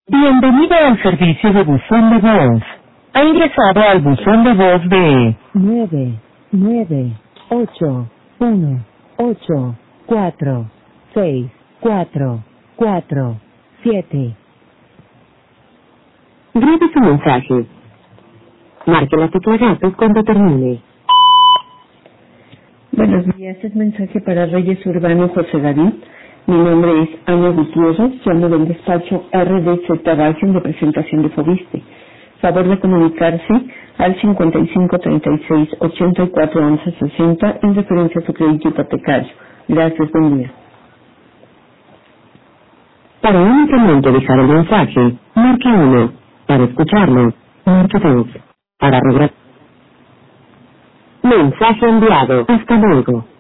Bienvenido al servicio de buzón de voz. Ha ingresado al buzón de voz de 99818464447. Grabe su mensaje. Marque la tecla gato cuando termine. Buenos días, es mensaje para Reyes Urbano José David. Mi nombre es Ana Gutiérrez, llamo del despacho RDZ Bajen de presentación de Fobiste. Favor de comunicarse al 5536-841160 en referencia a su crédito hipotecario. Gracias, buen día. Para únicamente dejar el mensaje, marque 1. Para escucharlo, marque 2. Para regresar. Mensaje enviado. Hasta luego.